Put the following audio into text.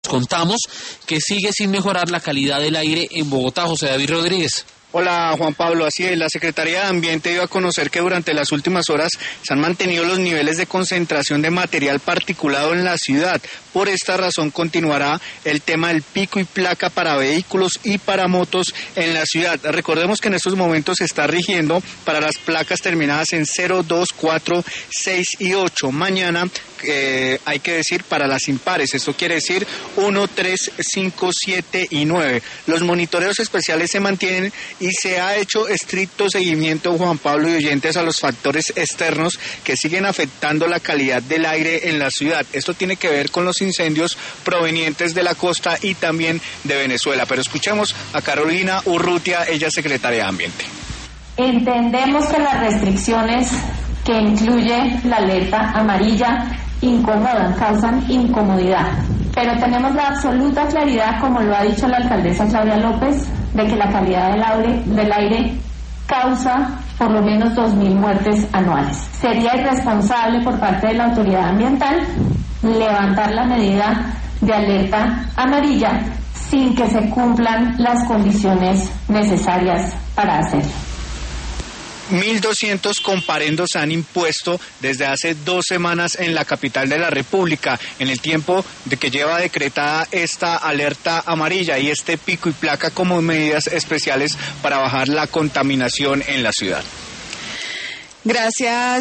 contamos que sigue sin mejorar la calidad del aire en Bogotá. José David Rodríguez. Hola Juan Pablo, así es, la Secretaría de Ambiente dio a conocer que durante las últimas horas se han mantenido los niveles de concentración de material particulado en la ciudad. Por esta razón continuará el tema del pico y placa para vehículos y para motos en la ciudad. Recordemos que en estos momentos se está rigiendo para las placas terminadas en 0, 2, 4, 6 y 8. Mañana hay que decir para las impares, esto quiere decir 1, 3, 5, 7 y 9. Los monitoreos especiales se mantienen y se ha hecho estricto seguimiento, Juan Pablo y oyentes, a los factores externos que siguen afectando la calidad del aire en la ciudad. Esto tiene que ver con los incendios provenientes de la costa y también de Venezuela. Pero escuchemos a Carolina Urrutia, ella es secretaria de Ambiente. Entendemos que las restricciones que incluye la alerta amarilla incomodan, causan incomodidad. Pero tenemos la absoluta claridad, como lo ha dicho la alcaldesa Claudia López, de que la calidad del aire causa por lo menos 2.000 muertes anuales. Sería irresponsable por parte de la autoridad ambiental levantar la medida de alerta amarilla sin que se cumplan las condiciones necesarias para hacerlo. 1.200 comparendos se han impuesto desde hace 2 semanas en la capital de la República, en el tiempo de que lleva decretada esta alerta amarilla y este pico y placa como medidas especiales para bajar la contaminación en la ciudad. Gracias.